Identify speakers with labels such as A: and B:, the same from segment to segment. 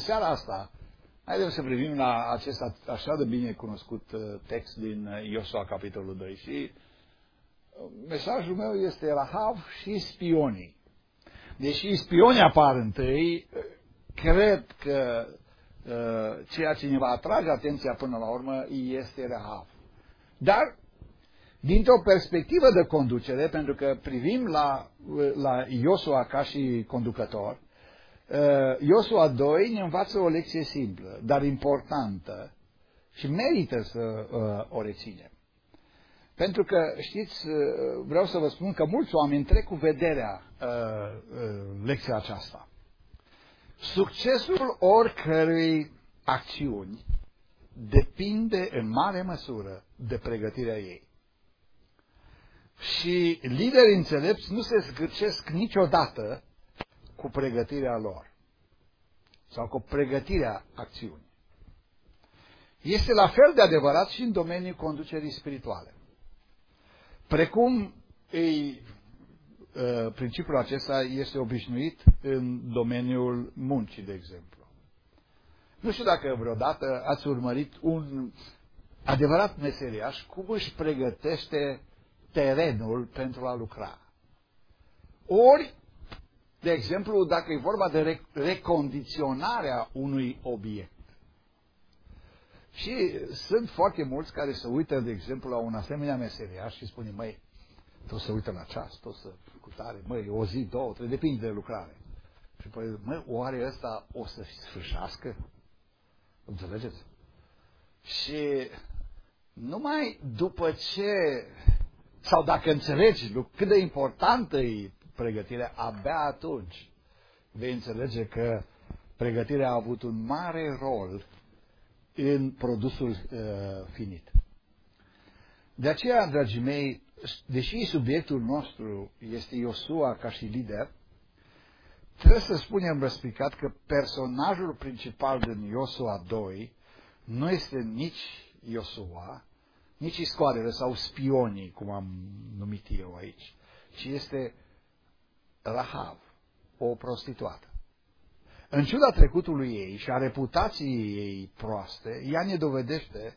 A: seara asta, haideți să privim la acest așa de bine cunoscut text din Iosua, capitolul 2. Și mesajul meu este Rahav și spionii. Deși spionii apar întâi, cred că ceea ce ne va atrage atenția până la urmă este Rahav. Dar, dintr-o perspectivă de conducere, pentru că privim la Iosua ca și conducător, Iosua 2 ne învață o lecție simplă, dar importantă și merită să o reținem. Pentru că, știți, vreau să vă spun că mulți oameni trec cu vederea lecția aceasta. Succesul oricărei acțiuni depinde în mare măsură de pregătirea ei. Și liderii înțelepți nu se zgârcesc niciodată cu pregătirea lor sau cu pregătirea acțiunii. Este la fel de adevărat și în domeniul conducerii spirituale. Precum principiul acesta este obișnuit în domeniul muncii, de exemplu. Nu știu dacă vreodată ați urmărit un adevărat meseriaș cum își pregătește terenul pentru a lucra. Ori, de exemplu, dacă e vorba de recondiționarea unui obiect. Și sunt foarte mulți care se uită, de exemplu, la un asemenea meseriaș și spune, măi, tot se uită la ceas, tot să cutare, măi, o zi, două, trei, depinde de lucrare. Și păi, măi, oare ăsta o să sfârșească? Înțelegeți? Și numai după ce, sau dacă înțelegi cât de importantă e pregătirea, abia atunci vei înțelege că pregătirea a avut un mare rol în produsul finit. De aceea, dragii mei, deși subiectul nostru este Iosua ca și lider, trebuie să spunem răspicat că personajul principal din Iosua 2 nu este nici Iosua, nici iscoarele sau spionii, cum am numit eu aici, ci este Rahav, o prostituată. În ciuda trecutului ei și a reputației ei proaste, ea ne dovedește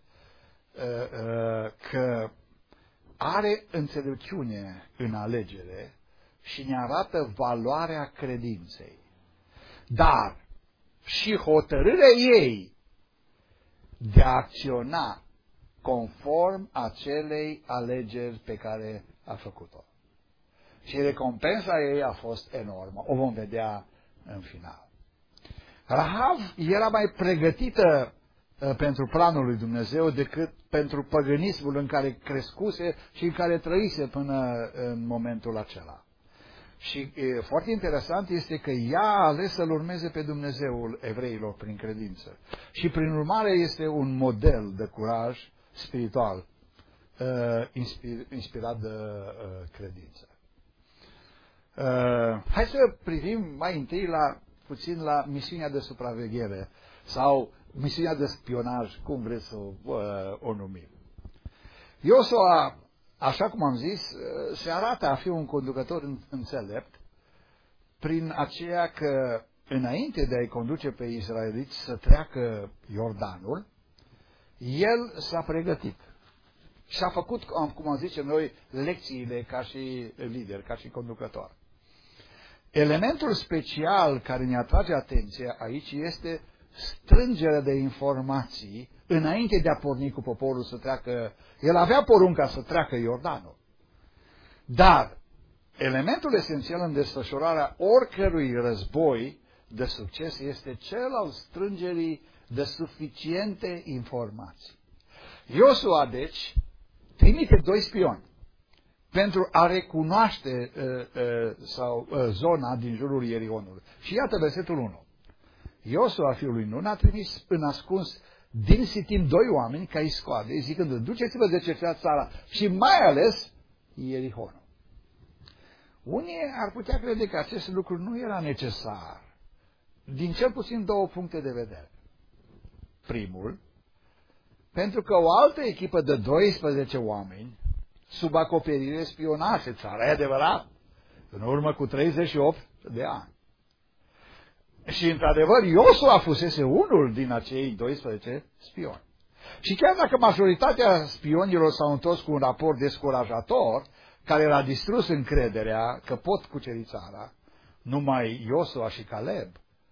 A: că are înțelepciune în alegere și ne arată valoarea credinței. Dar și hotărârea ei de a acționa conform acelei alegeri pe care a făcut-o. Și recompensa ei a fost enormă. O vom vedea în final. Rahav era mai pregătită pentru planul lui Dumnezeu decât pentru păgânismul în care crescuse și în care trăise până în momentul acela. Și foarte interesant este că ea a ales să-L urmeze pe Dumnezeul evreilor prin credință. Și prin urmare este un model de curaj spiritual inspirat de credință. Hai să privim mai întâi puțin la misiunea de supraveghere sau misiunea de spionaj, cum vreți să o numim. Iosua, așa cum am zis, se arată a fi un conducător înțelept prin aceea că înainte de a-i conduce pe israeliți să treacă Iordanul, el s-a pregătit și a făcut, cum am zicem noi, lecțiile ca și lider, ca și conducător. Elementul special care ne atrage atenția aici este strângerea de informații înainte de a porni cu poporul să treacă. El avea porunca să treacă Iordanul. Dar elementul esențial în desfășurarea oricărui război de succes este cel al strângerii de suficiente informații. Iosua, deci, trimite 2 spioni pentru a recunoaște zona din jurul Ierihonului. Și iată versetul 1. Iosua, fiul lui Nun, a trimis în ascuns din Sitim 2 oameni ca iscoade, zicând, duceți-vă de cercetați țara și mai ales Ierihonul. Unii ar putea crede că acest lucru nu era necesar, din cel puțin 2 puncte de vedere. Primul, pentru că o altă echipă de 12 oameni, sub acoperire spionase țara, e adevărat, în urmă cu 38 de ani. Și într-adevăr, Iosua fusese unul din acei 12 spioni. Și chiar dacă majoritatea spionilor s-au întors cu un raport descurajator, care l-a distrus încrederea că pot cuceri țara, numai Iosua și Caleb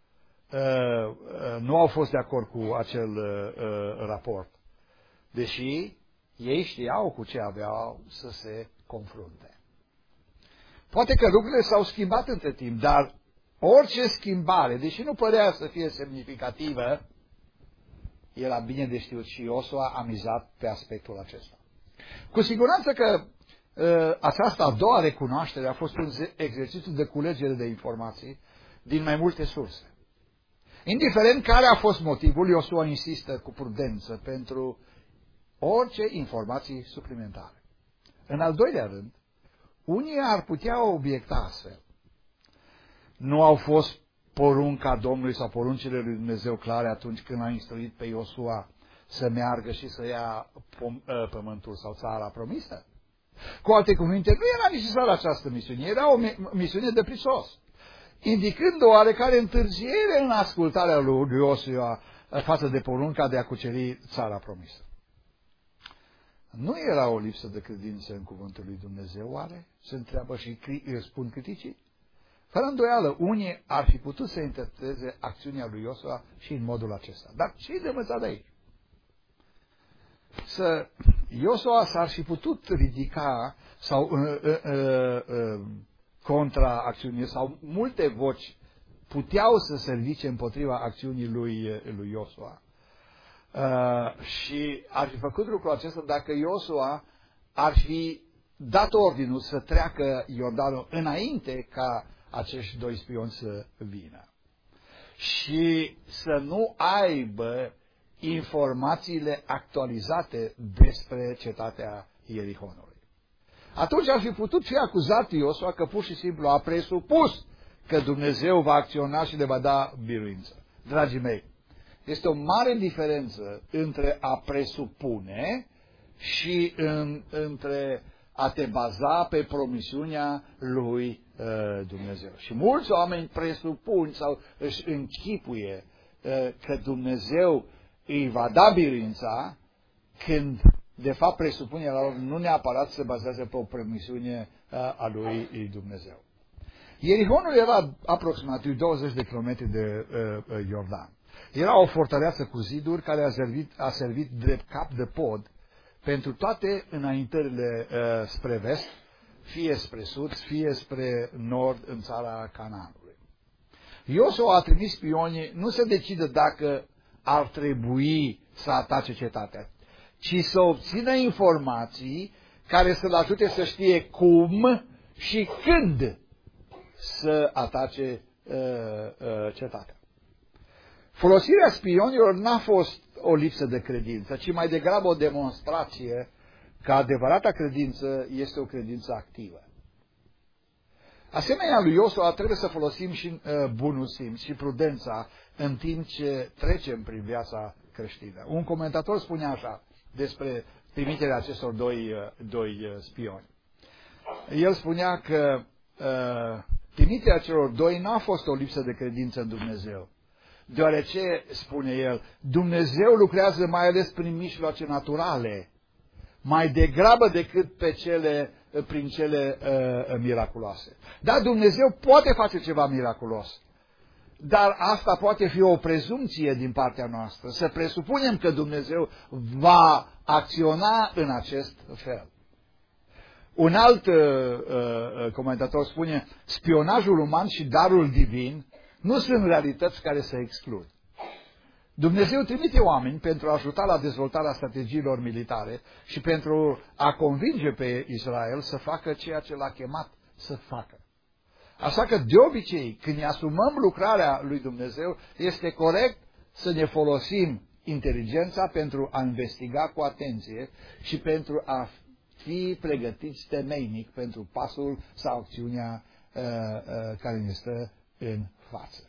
A: nu au fost de acord cu acel raport. Deși ei știau cu ce aveau să se confrunte. Poate că lucrurile s-au schimbat între timp, dar orice schimbare, deși nu părea să fie semnificativă, era bine de știut și Iosua a mizat pe aspectul acesta. Cu siguranță că această a doua recunoaștere a fost un exercițiu de culegere de informații din mai multe surse. Indiferent care a fost motivul, Iosua insistă cu prudență pentru orice informații suplimentare. În al doilea rând, unii ar putea obiecta astfel. Nu au fost porunca Domnului sau poruncile lui Dumnezeu clare atunci când a instruit pe Iosua să meargă și să ia pământul sau țara promisă? Cu alte cuvinte, nu era necesară această misiune, era o misiune de prisos, indicând o oarecare întârziere în ascultarea lui Iosua față de porunca de a cuceri țara promisă. Nu era o lipsă de credință în cuvântul lui Dumnezeu, oare? Se întreabă și spun criticii. Fără îndoială, unii ar fi putut să interpreteze acțiunea lui Iosua și în modul acesta. Dar ce-i de învățat de aici? Iosua s-ar fi putut ridica sau contra acțiunii, sau multe voci puteau să se ridice împotriva acțiunii lui Iosua. Și ar fi făcut lucrul acesta dacă Iosua ar fi dat ordinul să treacă Iordanul înainte ca acești doi spioni să vină și să nu aibă informațiile actualizate despre cetatea Ierihonului. Atunci ar fi putut fi acuzat Iosua că pur și simplu a presupus că Dumnezeu va acționa și le va da biruință. Dragii mei, este o mare diferență între a presupune și între a te baza pe promisiunea lui Dumnezeu. Și mulți oameni presupun sau își închipuie că Dumnezeu îi va da biruința, când de fapt presupunerea lor nu neapărat se bazează pe o promisiune a lui Dumnezeu. Ierihonul era aproximativ 20 de kilometri de Iordan. Era o fortăreață cu ziduri care a servit drept cap de pod pentru toate înaintările spre vest, fie spre sud, fie spre nord în țara Canaanului. Iosua a trimis spionii nu să decidă dacă ar trebui să atace cetatea, ci să obțină informații care să-l ajute să știe cum și când să atace cetatea. Folosirea spionilor n-a fost o lipsă de credință, ci mai degrabă o demonstrație că adevărata credință este o credință activă. Asemenea lui Iosua trebuie să folosim și bunul simț și prudența în timp ce trecem prin viața creștină. Un comentator spunea așa despre trimiterea acestor doi spioni. El spunea că trimiterea celor doi n-a fost o lipsă de credință în Dumnezeu, deoarece, spune el, Dumnezeu lucrează mai ales prin mijloace naturale, mai degrabă decât prin cele miraculoase. Da, Dumnezeu poate face ceva miraculos, dar asta poate fi o prezumție din partea noastră, să presupunem că Dumnezeu va acționa în acest fel. Un alt comentator spune, spionajul uman și darul divin nu sunt realități care să exclud. Dumnezeu trimite oameni pentru a ajuta la dezvoltarea strategiilor militare și pentru a convinge pe Israel să facă ceea ce l-a chemat să facă. Așa că, de obicei, când ne asumăm lucrarea lui Dumnezeu, este corect să ne folosim inteligența pentru a investiga cu atenție și pentru a fi pregătiți temeinic pentru pasul sau acțiunea care ne stă în față.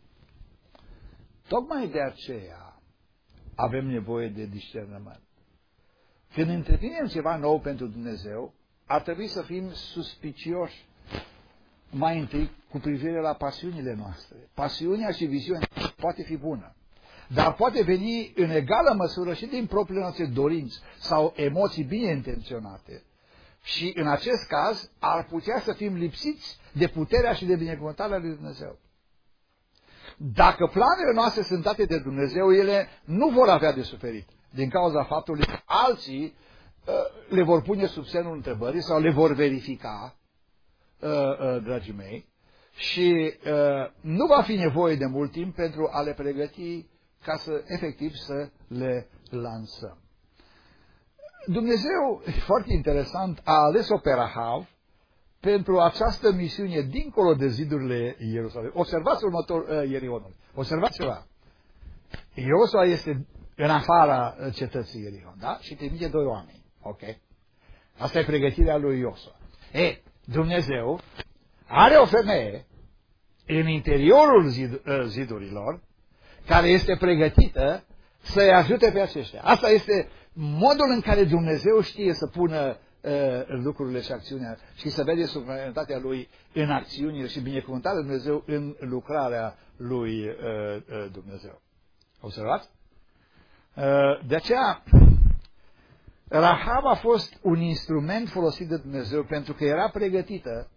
A: Tocmai de aceea avem nevoie de discernământ. Când întreprindem ceva nou pentru Dumnezeu, ar trebui să fim suspicioși mai întâi cu privire la pasiunile noastre. Pasiunea și viziunea poate fi bună, dar poate veni în egală măsură și din propriile noastre dorinți sau emoții bine intenționate. Și în acest caz ar putea să fim lipsiți de puterea și de binecuvântarea lui Dumnezeu. Dacă planurile noastre sunt date de Dumnezeu, ele nu vor avea de suferit din cauza faptului că alții le vor pune sub semnul întrebării sau le vor verifica, dragii mei, și nu va fi nevoie de mult timp pentru a le pregăti ca să, efectiv, să le lansăm. Dumnezeu, foarte interesant, a ales-o pe Rahav pentru această misiune dincolo de zidurile Ierusalim. Observați Ierihonul. Observați ceva. Iosua este în afara cetății Ierihon, da? Și trimite 2 oameni. Ok? Asta e pregătirea lui Iosua. Dumnezeu are o femeie în interiorul zidurilor care este pregătită să-i ajute pe aceștia. Asta este modul în care Dumnezeu știe să pună lucrurile și acțiunea și să vede suveranitatea Lui în acțiunile și binecuvântarea Dumnezeu în lucrarea lui Dumnezeu. Observați? De aceea, Rahab a fost un instrument folosit de Dumnezeu pentru că era pregătită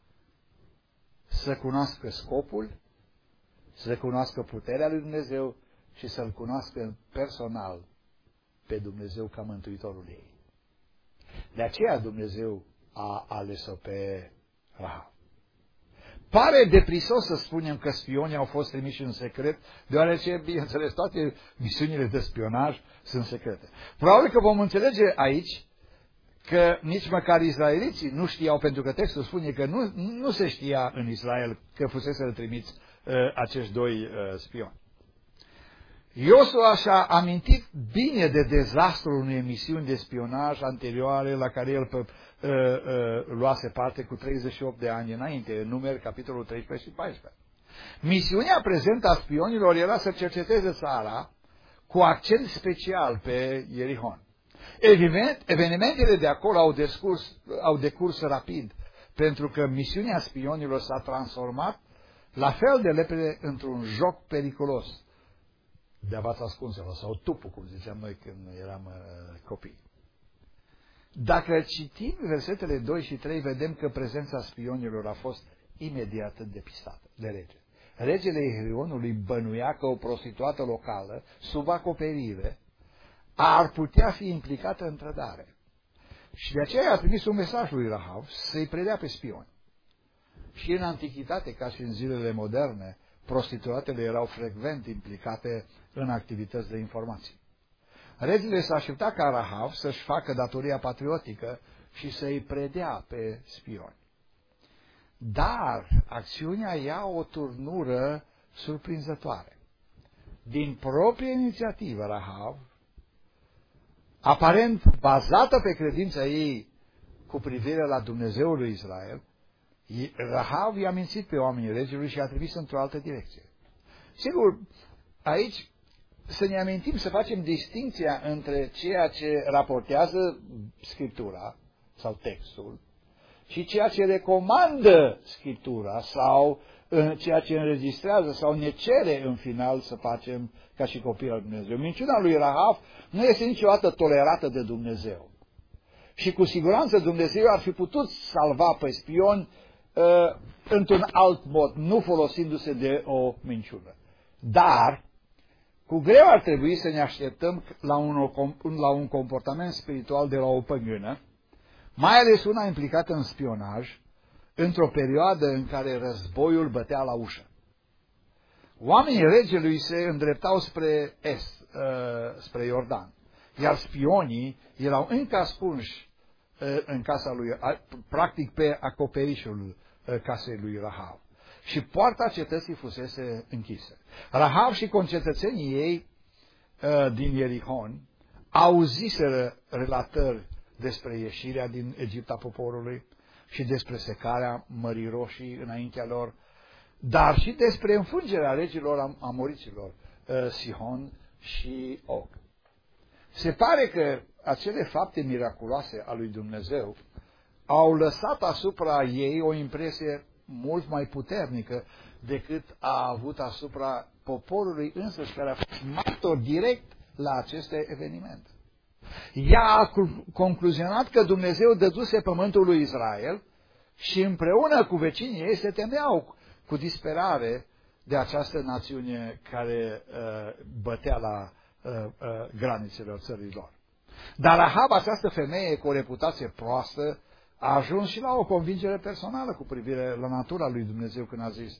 A: să cunoască scopul, să cunoască puterea lui Dumnezeu și să-L cunoască personal pe Dumnezeu ca Mântuitorul ei. De aceea Dumnezeu a ales-o pe Rahab. Pare deprisos să spunem că spionii au fost trimiși în secret, deoarece, bineînțeles, toate misiunile de spionaj sunt secrete. Probabil că vom înțelege aici că nici măcar izraeliții nu știau, pentru că textul spune că nu se știa în Israel că fusese trimiți acești 2 spioni. Iosua și-a amintit bine de dezastrul unei misiuni de spionaj anterioare la care el luase parte cu 38 de ani înainte, în Numeri, capitolul 13 și 14. Misiunea prezentă a spionilor era să cerceteze țara cu accent special pe Ierihon. Evenimentele de acolo au decurs rapid, pentru că misiunea spionilor s-a transformat la fel de repede într-un joc periculos de avați ascunselor, sau tupul, cum ziceam noi când eram copii. Dacă citim versetele 2 și 3, vedem că prezența spionilor a fost imediat depistată de rege. Regele Ierihonului bănuia că o prostituată locală, sub acoperire, ar putea fi implicată în trădare. Și de aceea a trimis un mesaj lui Rahab să-i predea pe spioni. Și în antichitate, ca și în zilele moderne, prostituatele erau frecvent implicate în activități de informații. Regele s-a așteptat ca Rahab să-și facă datoria patriotică și să-i predea pe spioni. Dar acțiunea ia o turnură surprinzătoare. Din proprie inițiativă, Rahab, aparent bazată pe credința ei cu privire la Dumnezeul lui Israel, Rahab i-a mințit pe oamenii regelui și i-a trimis într-o altă direcție. Sigur, aici să ne amintim, să facem distinția între ceea ce raportează Scriptura sau textul și ceea ce recomandă Scriptura sau ceea ce înregistrează sau ne cere în final să facem ca și copii al Dumnezeu. Minciuna lui Rahab nu este niciodată tolerată de Dumnezeu. Și cu siguranță Dumnezeu ar fi putut salva pe spioni într-un alt mod, nu folosindu-se de o minciună. Dar cu greu ar trebui să ne așteptăm la un comportament spiritual de la o păgână, mai ales una implicată în spionaj, într-o perioadă în care războiul bătea la ușă. Oamenii regelui se îndreptau spre est, spre Iordan, iar spionii erau încă ascunși în casa lui, practic pe acoperișul casei lui Rahab. Și poarta cetății fusese închisă. Rahab și concetățenii ei din Ierihon auziseră relatări despre ieșirea din Egipt a poporului și despre secarea Mării Roșii înaintea lor, dar și despre înfrângerea regilor amoriților, Sihon și Og. Se pare că acele fapte miraculoase a lui Dumnezeu au lăsat asupra ei o impresie mult mai puternică decât a avut asupra poporului însuși, care a fost martor direct la aceste evenimente. Ea a concluzionat că Dumnezeu dăduse pământul lui Israel și împreună cu vecinii ei se temeau cu disperare de această națiune care bătea la granițele țărilor. Dar Rahab, această femeie cu o reputație proastă, a ajuns și la o convingere personală cu privire la natura lui Dumnezeu când a zis: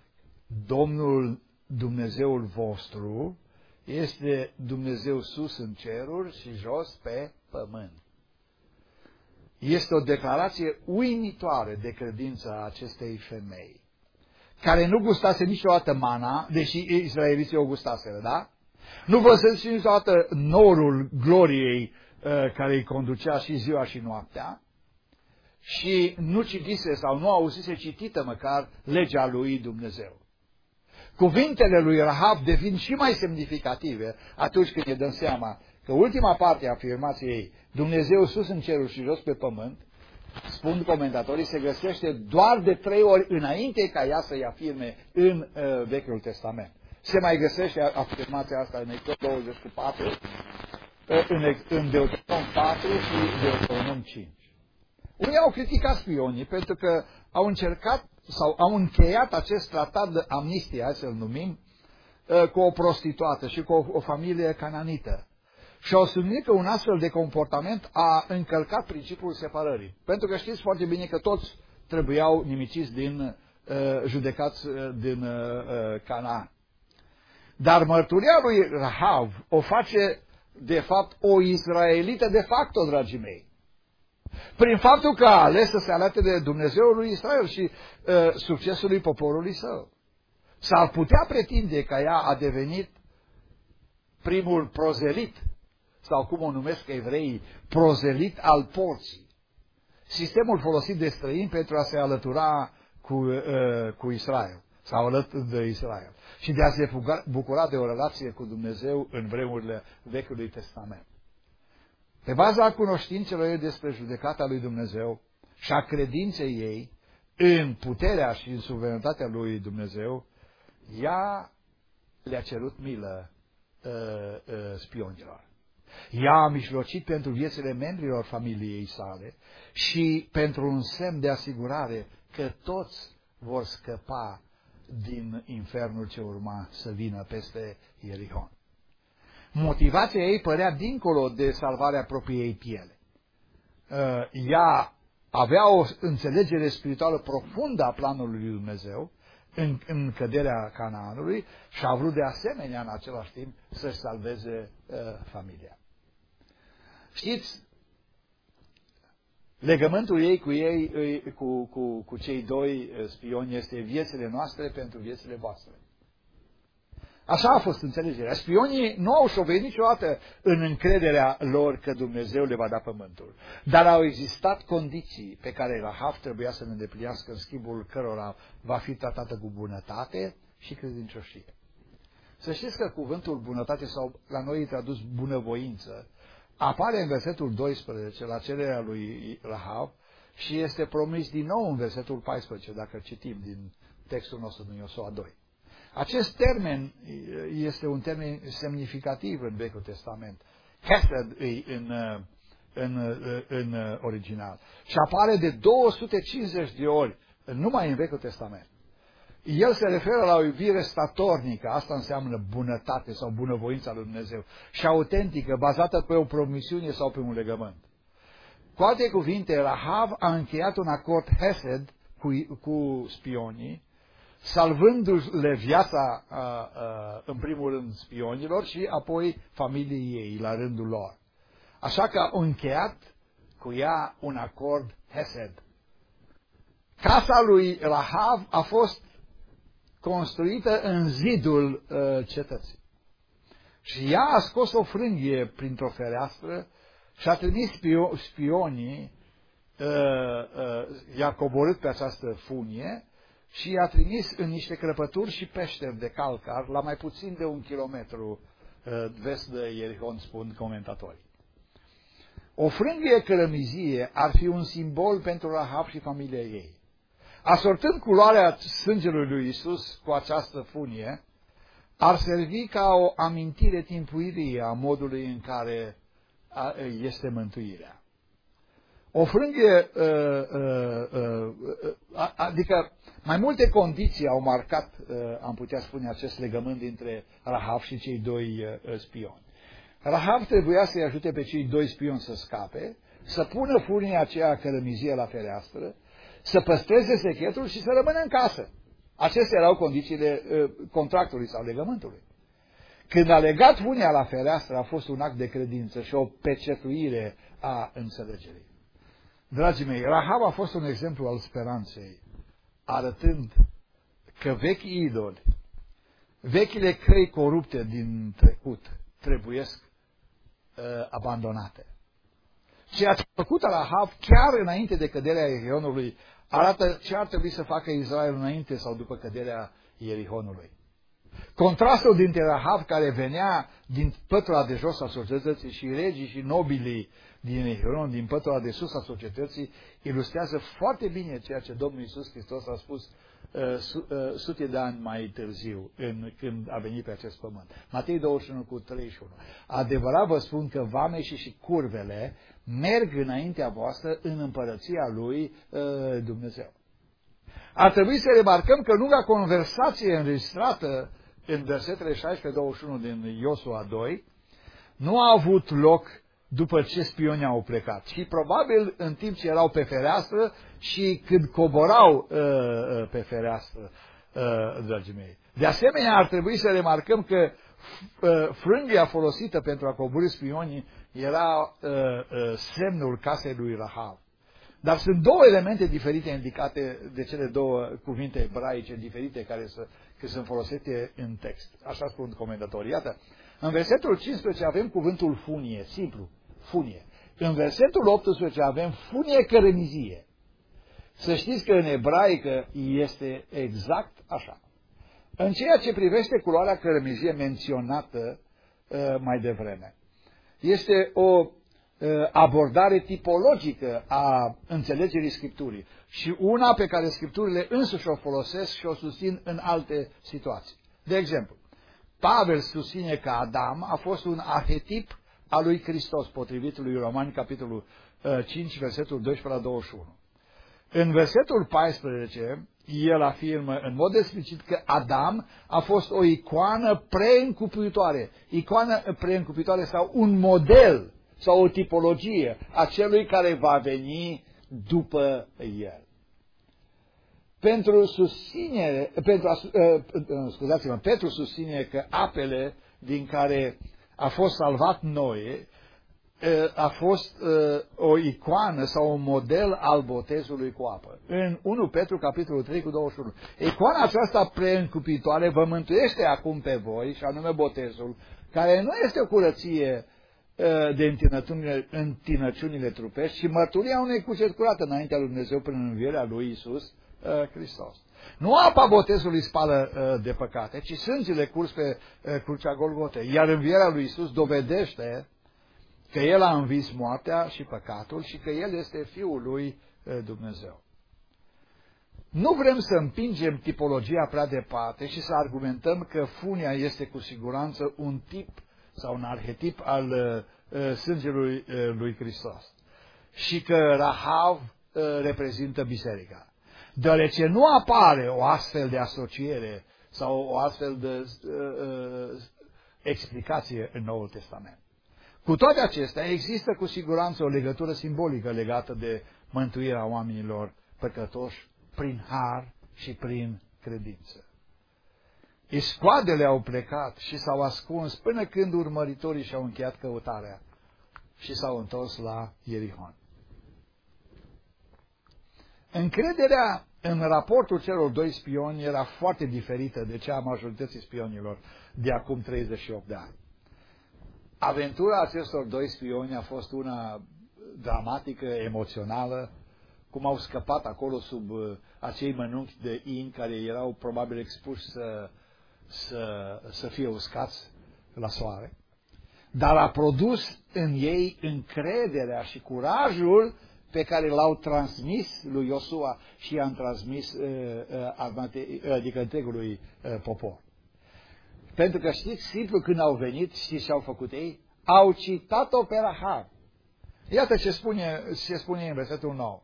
A: Domnul Dumnezeul vostru este Dumnezeu sus în ceruri și jos pe pământ. Este o declarație uimitoare de credință a acestei femei, care nu gustase niciodată mana, deși israeliții o gustaseră, da? Nu văzuse niciodată norul gloriei care îi conducea și ziua și noaptea, și nu citise sau nu auzise citită măcar legea lui Dumnezeu. Cuvintele lui Rahab devin și mai semnificative atunci când ne dăm seama că ultima parte a afirmației ei, Dumnezeu sus în ceruri și jos pe pământ, spun comentatorii, se găsește doar de 3 ori înainte ca ea să-i afirme în Vechiul Testament. Se mai găsește afirmația asta în Exod 24, în Deuteronom 4 și Deuteronom 5. Unii au criticat spionii pentru că au încercat sau au încheiat acest tratat de amnistie, hai să-l numim, cu o prostituată și cu o familie cananită. Și au subliniat că un astfel de comportament a încălcat principiul separării. Pentru că știți foarte bine că toți trebuiau nimiciți judecați din Canaan. Dar mărturia lui Rahab o face, de fapt, o izraelită de facto, dragii mei. Prin faptul că a ales să se alăture de Dumnezeul lui Israel și succesului poporului său. S-ar putea pretinde că ea a devenit primul prozelit, sau cum o numesc evreii, prozelit al porții. Sistemul folosit de străini pentru a se alătura cu Israel, sau alături de Israel. Și de a se bucura de o relație cu Dumnezeu în vremurile Vechiului Testament. Pe baza cunoștințelor ei despre judecata lui Dumnezeu și a credinței ei în puterea și în suveranitatea lui Dumnezeu, ea le-a cerut milă spionilor. Ea a mijlocit pentru viețile membrilor familiei sale și pentru un semn de asigurare că toți vor scăpa din infernul ce urma să vină peste Ierihon. Motivația ei părea dincolo de salvarea propriei piele. Ea avea o înțelegere spirituală profundă a planului lui Dumnezeu în căderea Canaanului și a vrut de asemenea în același timp să-și salveze familia. Știți, legământul ei cu cei 2 spioni este viețile noastre pentru viețile voastre. Așa a fost înțelegerea. Spionii nu au șovenit niciodată în încrederea lor că Dumnezeu le va da pământul. Dar au existat condiții pe care Rahab trebuia să le îndeplinească, în schimbul cărora va fi tratată cu bunătate și credincioșie. Să știți că cuvântul bunătate, sau la noi e tradus bunăvoință, apare în versetul 12 la cererea lui Rahab și este promis din nou în versetul 14, dacă citim din textul nostru din Iosua 2. Acest termen este un termen semnificativ în Vechiul Testament. Hesed în original. Și apare de 250 de ori numai în Vechiul Testament. El se referă la o iubire statornică, asta înseamnă bunătate sau bunăvoința lui Dumnezeu, și autentică, bazată pe o promisiune sau pe un legământ. Cu alte cuvinte, Rahab a încheiat un acord Hesed cu spionii, salvându-le viața, în primul rând, spionilor și apoi familiei ei, la rândul lor. Așa că au încheiat cu ea un acord Hesed. Casa lui Rahab a fost construită în zidul cetății. Și ea a scos o frânghie printr-o fereastră și a trimis spionii, i-a coborât pe această funie și i-a trimis în niște crăpături și peșteri de calcar la mai puțin de 1 kilometru vest de Ierihon, spun comentatorii. O frânghie cărămizie ar fi un simbol pentru Rahab și familia ei. Asortând culoarea sângelui lui Isus cu această funie, ar servi ca o amintire timpuirie a modului în care este mântuirea. O frânghie, adică mai multe condiții au marcat, am putea spune, acest legământ dintre Rahav și cei doi spioni. Rahav trebuia să-i ajute pe cei doi spioni să scape, să pună funia aceea cărămizie la fereastră, să păstreze secretul și să rămână în casă. Acestea erau condițiile contractului sau legământului. Când a legat funia la fereastră, a fost un act de credință și o pecetuire a înțelegerii. Dragii mei, Rahav a fost un exemplu al speranței, arătând că vechi idoli, vechile căi corupte din trecut, trebuiesc abandonate. Ceea ce a făcut Rahav chiar înainte de căderea Ierihonului arată ce ar trebui să facă Israel înainte sau după căderea Ierihonului. Contrastul dintre Rahav, care venea din pătura de jos a societății, și regii și nobilii din Ierihon, din pătura de sus a societății, ilustrează foarte bine ceea ce Domnul Iisus Hristos a spus sute de ani mai târziu, când a venit pe acest pământ. Matei 21:31. Adevărat vă spun că vameșii și curvele merg înaintea voastră în împărăția lui Dumnezeu. Ar trebui să remarcăm că lunga conversație înregistrată în versetele 16-21 din Iosua 2 nu a avut loc după ce spionii au plecat, și probabil în timp ce erau pe fereastră și când coborau pe fereastră, dragii mei. De asemenea, ar trebui să remarcăm că frânghia folosită pentru a coborî spionii era semnul casei lui Rahav. Dar sunt două elemente diferite indicate de cele două cuvinte ebraice diferite care sunt folosite în text. Așa spun comentatori. Iată, în versetul 15 avem cuvântul funie, simplu, funie. În versetul 18 avem funie cărămizie. Să știți că în ebraică este exact așa. În ceea ce privește culoarea cărămizie menționată mai devreme, este o abordare tipologică a înțelegerii Scripturii și una pe care Scripturile însuși o folosesc și o susțin în alte situații. De exemplu, Pavel susține că Adam a fost un arhetip al lui Hristos, potrivit lui Romani, capitolul 5, versetul 12 la 21. În versetul 14, el afirmă în mod explicit că Adam a fost o icoană preîncupitoare. Icoană preîncupitoare sau un model sau o tipologie a celui care va veni după el. Petru susține că apele din care a fost salvat Noe a fost o icoană sau un model al botezului cu apă. În 1 Petru, capitolul 3, cu 21. Icoana aceasta preîncupitoare vă mântuiește acum pe voi, și anume botezul, care nu este o curăție de întinăciunile trupești, ci mărturia unei cuget curate înaintea lui Dumnezeu prin învierea lui Iisus Hristos. Nu apa botezului spală de păcate, ci sângele curs pe crucea Golgote. Iar învierea lui Iisus dovedește că El a învins moartea și păcatul și că El este Fiul lui Dumnezeu. Nu vrem să împingem tipologia prea departe și să argumentăm că funia este cu siguranță un tip sau un arhetip al sângelui lui Hristos și că Rahav reprezintă biserica. Deoarece nu apare o astfel de asociere sau o astfel de explicație în Noul Testament. Cu toate acestea, există cu siguranță o legătură simbolică legată de mântuirea oamenilor păcătoși prin har și prin credință. Iscoadele au plecat și s-au ascuns până când urmăritorii și-au încheiat căutarea și s-au întors la Ierihon. Încrederea în raportul celor doi spioni era foarte diferită de cea a majorității spionilor de acum 38 de ani. Aventura acestor doi spioni a fost una dramatică, emoțională, cum au scăpat acolo sub acei mănunchi de in care erau probabil expuși să fie uscați la soare, dar a produs în ei încrederea și curajul pe care l-au transmis lui Iosua și i-am transmis adică întregului popor. Pentru că știți, simplu când au venit, știți ce au făcut ei? Au citat-o pe Rahab. Iată ce spune în versetul 9.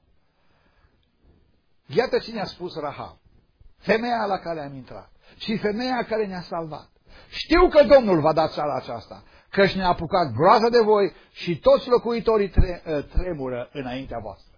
A: Iată cine a spus Rahab, femeia la care am intrat și femeia care ne-a salvat. Știu că Domnul va da țara aceasta, căci ne-a apucat groază de voi și toți locuitorii tremură înaintea voastră.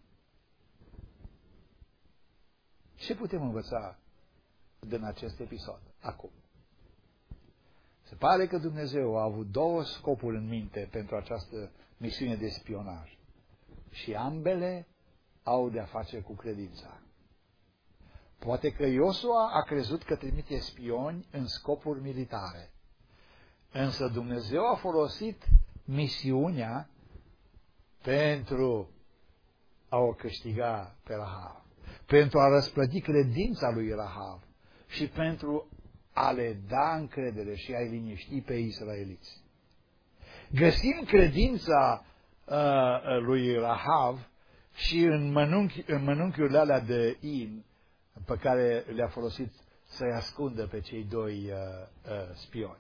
A: Ce putem învăța din acest episod acum? Se pare că Dumnezeu a avut două scopuri în minte pentru această misiune de spionaj. Și ambele au de-a face cu credința. Poate că Iosua a crezut că trimite spioni în scopuri militare. Însă Dumnezeu a folosit misiunea pentru a o câștiga pe Rahab, pentru a răsplăti credința lui Rahab și pentru a le da încredere și a-i liniști pe israeliți. Găsim credința lui Rahab și în mănunchiurile alea de in pe care le-a folosit să-i ascundă pe cei doi spioni.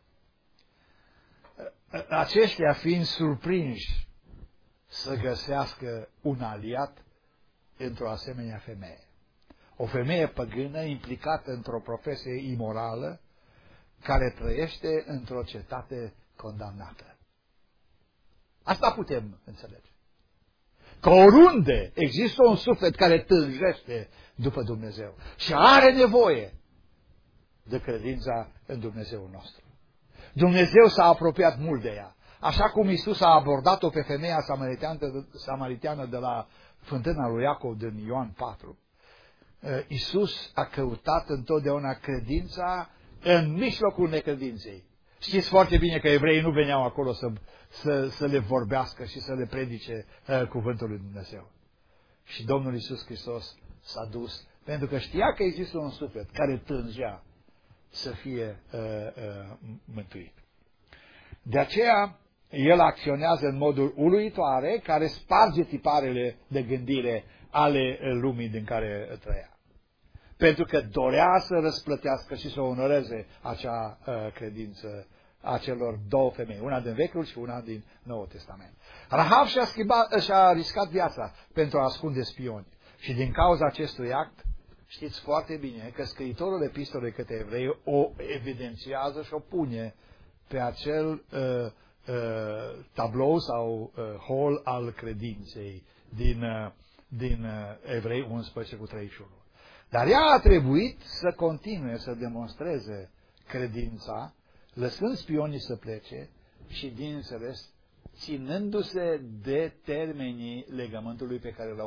A: Aceștia fiind surprinși să găsească un aliat într-o asemenea femeie. O femeie păgână implicată într-o profesie imorală care trăiește într-o cetate condamnată. Asta putem înțelege. Că oriunde există un suflet care tânjește după Dumnezeu și are nevoie de credința în Dumnezeul nostru. Dumnezeu s-a apropiat mult de ea. Așa cum Iisus a abordat-o pe femeia samariteană de la fântâna lui Iacov din Ioan 4. Iisus a căutat întotdeauna credința în mijlocul necredinței. Știți foarte bine că evreii nu veneau acolo să le vorbească și să le predice cuvântul lui Dumnezeu. Și Domnul Iisus Hristos s-a dus pentru că știa că există un suflet care tângea să fie mântuit. De aceea, el acționează în modul uluitoare care sparge tiparele de gândire ale lumii din care trăia. Pentru că dorea să răsplătească și să onoreze acea credință a celor două femei, una din Vechiul și una din Noul Testament. Rahab și-a riscat viața pentru a ascunde spioni. Și din cauza acestui act, știți foarte bine că scriitorul epistolei către evrei o evidențiază și o pune pe acel tablou sau hol al credinței din Evrei 11:31. Dar ea a trebuit să continue să demonstreze credința, lăsând spionii să plece și, bineînțeles, ținându-se de termenii legământului pe care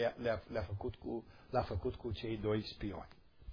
A: l-a făcut cu cei doi spioni.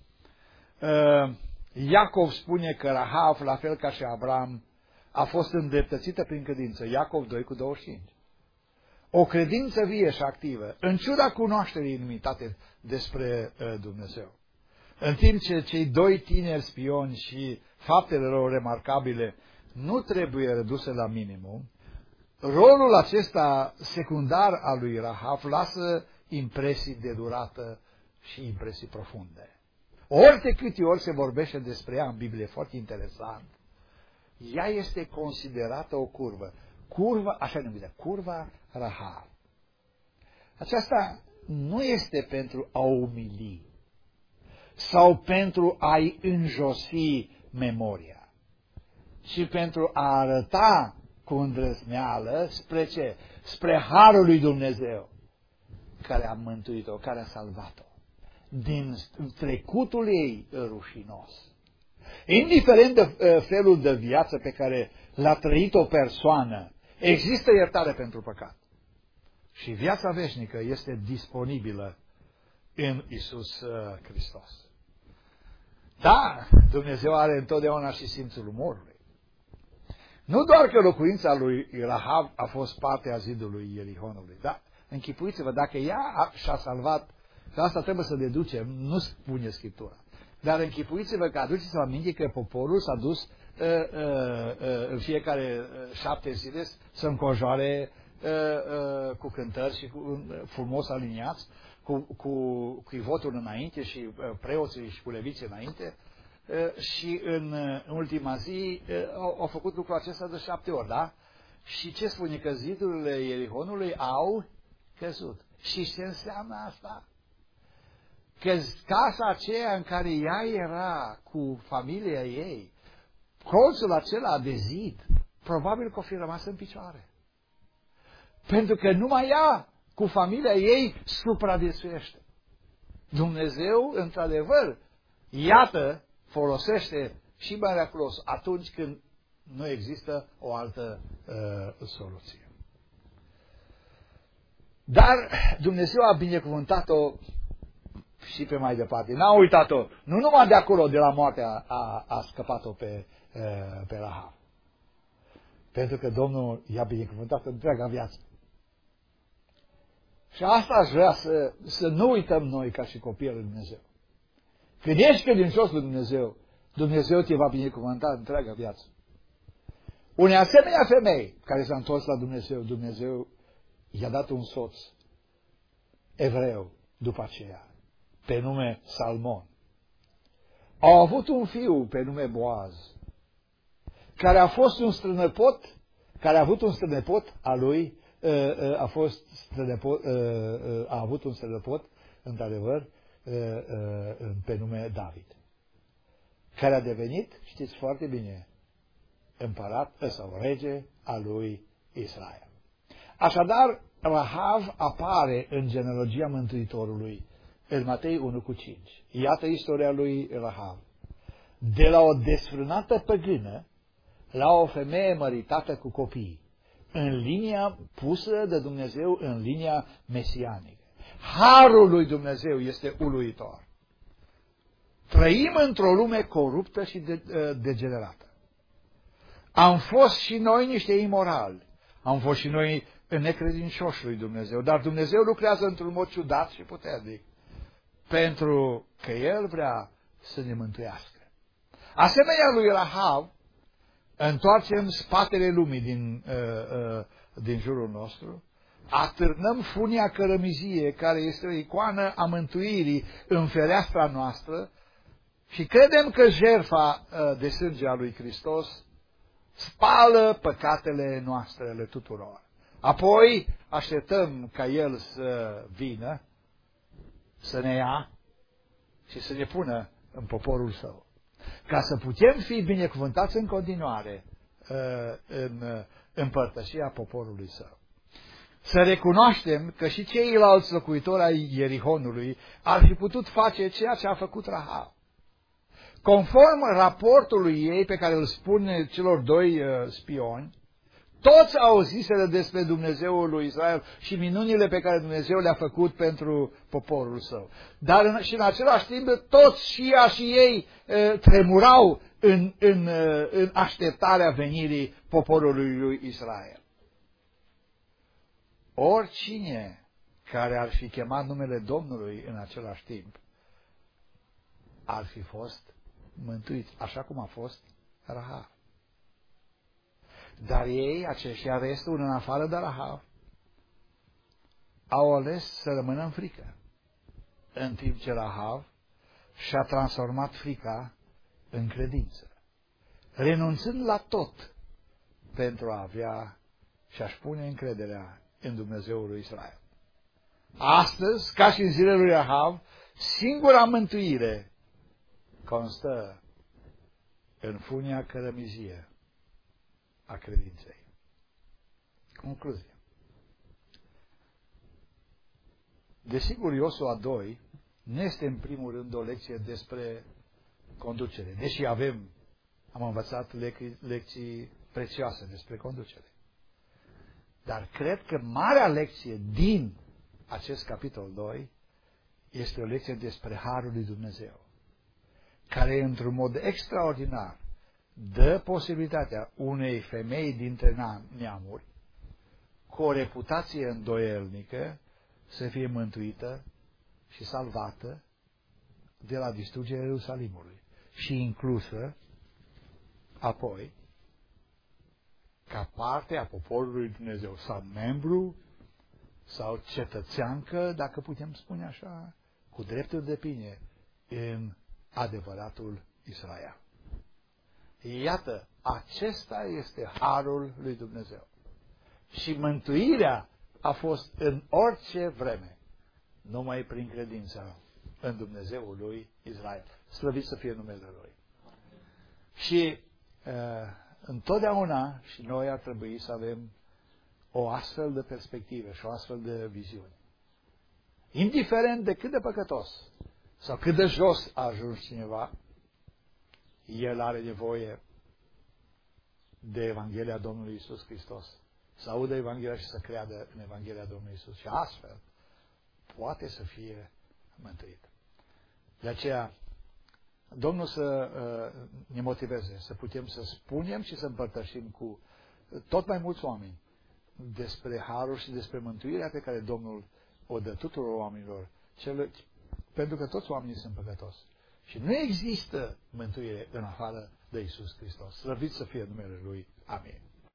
A: Iacov spune că Rahab, la fel ca și Abraham, a fost îndreptățită prin credință. Iacov 2:25. O credință vie și activă, în ciuda cunoașterii ilimitate despre Dumnezeu. În timp ce cei doi tineri spioni și faptele lor remarcabile nu trebuie reduse la minimum, rolul acesta secundar al lui Rahab lasă impresii de durată și impresii profunde. Ori de câte ori se vorbește despre ea în Biblie, foarte interesant, ea este considerată o curvă. Curva, așa numită, curva Rahab. Aceasta nu este pentru a umili sau pentru a-i înjosi memoria, ci pentru a arăta cu îndrăzneală spre ce? Spre harul lui Dumnezeu care a mântuit-o, care a salvat-o din trecutul ei rușinos. Indiferent de felul de viață pe care l-a trăit o persoană, există iertare pentru păcat. Și viața veșnică este disponibilă în Iisus Hristos. Da, Dumnezeu are întotdeauna și simțul umorului. Nu doar că locuința lui Rahab a fost parte a zidului Ierihonului, dar închipuiți-vă, dacă ea și-a salvat, că asta trebuie să deducem, nu spune Scriptura, dar închipuiți-vă că aduceți-vă aminte că poporul s-a dus în fiecare 7 zile să înconjoare cu cântări și frumos aliniați, cu chivotul înainte și preoții și cu leviții înainte, și în ultima zi au făcut lucrul acesta de 7 ori, da? Și ce spune? Că zidurile Ierihonului au căzut. Și ce înseamnă asta? Că casa aceea în care ea era cu familia ei, colțul acela de zid, probabil că o fi rămas în picioare. Pentru că numai ea, cu familia ei, supraviețuiește. Dumnezeu, într-adevăr, iată, folosește și miraculos atunci când nu există o altă soluție. Dar Dumnezeu a binecuvântat-o și pe mai departe. N-a uitat-o. Nu numai de acolo, de la moarte, a scăpat-o pe Rahab. Pentru că Domnul i-a binecuvântat întreaga viață. Și asta aș vrea să nu uităm noi ca și copiii lui Dumnezeu. Când ești credincios lui Dumnezeu, Dumnezeu te va binecuvânta întreaga viață. Unei asemenea femei care s-a întors la Dumnezeu, Dumnezeu i-a dat un soț evreu după aceea, pe nume Salmon. Au avut un fiu pe nume Boaz, care a fost un strănăpot, care a avut un strănăpot al lui, a avut un strănăpot, într-adevăr, pe nume David, care a devenit, știți foarte bine, împărat sau rege al lui Israel. Așadar, Rahab apare în genealogia Mântuitorului în Matei 1:5. Iată istoria lui Rahab. De la o desfrânată păgână la o femeie măritată cu copii, în linia pusă de Dumnezeu, în linia mesianică. Harul lui Dumnezeu este uluitor. Trăim într-o lume coruptă și degenerată. Am fost și noi niște imorali. Am fost și noi necredincioși lui Dumnezeu. Dar Dumnezeu lucrează într-un mod ciudat și puternic. Pentru că El vrea să ne mântuiască. Asemenea lui Rahab, întoarcem spatele lumii din jurul nostru, atârnăm funia cărămizie, care este o icoană a mântuirii în fereastra noastră, și credem că jertfa de sânge a lui Hristos spală păcatele noastre ale tuturor. Apoi așteptăm ca El să vină, să ne ia și să ne pună în poporul Său, ca să putem fi binecuvântați în continuare în împărtășia poporului Său. Să recunoaștem că și ceilalți locuitori ai Ierihonului ar fi putut face ceea ce a făcut Rahab. Conform raportului ei pe care îl spune celor doi spioni, toți auziseră despre Dumnezeul lui Israel și minunile pe care Dumnezeu le-a făcut pentru poporul Său. Dar și în același timp, toți și ea și ei tremurau în așteptarea venirii poporului lui Israel. Oricine care ar fi chemat numele Domnului în același timp ar fi fost mântuit, așa cum a fost Rahab. Dar ei, aceștia restul, în afară de Rahab, au ales să rămână în frică, în timp ce Rahab și-a transformat frica în credință, renunțând la tot pentru a avea și a-și pune încrederea în Dumnezeul lui Israel. Astăzi, ca și în zilele lui Rahab, singura mântuire constă în funia cărămizie a credinței. Concluzie. Desigur, Iosua 2 nu este în primul rând o lecție despre conducere, deși am învățat lecții prețioase despre conducere. Dar cred că marea lecție din acest capitol 2 este o lecție despre Harul lui Dumnezeu, care într-un mod extraordinar dă posibilitatea unei femei dintre neamuri cu o reputație îndoielnică să fie mântuită și salvată de la distrugerea Ierusalimului și inclusă apoi ca parte a poporului Dumnezeu, sau membru, sau cetățeancă, dacă putem spune așa, cu drepturi de pline în adevăratul Israel. Iată, acesta este harul lui Dumnezeu. Și mântuirea a fost în orice vreme, numai prin credința în Dumnezeul lui Israel. Slăvit să fie numele Lui. Și întotdeauna și noi ar trebui să avem o astfel de perspectivă și o astfel de viziune. Indiferent de cât de păcătos sau cât de jos a ajuns cineva, el are nevoie de Evanghelia Domnului Iisus Hristos. Să audă Evanghelia și să creadă în Evanghelia Domnului Iisus. Și astfel poate să fie mântuit. De aceea, Domnul să ne motiveze, să putem să spunem și să împărtășim cu tot mai mulți oameni despre harul și despre mântuirea pe care Domnul o dă tuturor oamenilor, pentru că toți oamenii sunt păcătoși. Și nu există mântuire în afară de Iisus Hristos. Slăvit să fie numele Lui. Amin.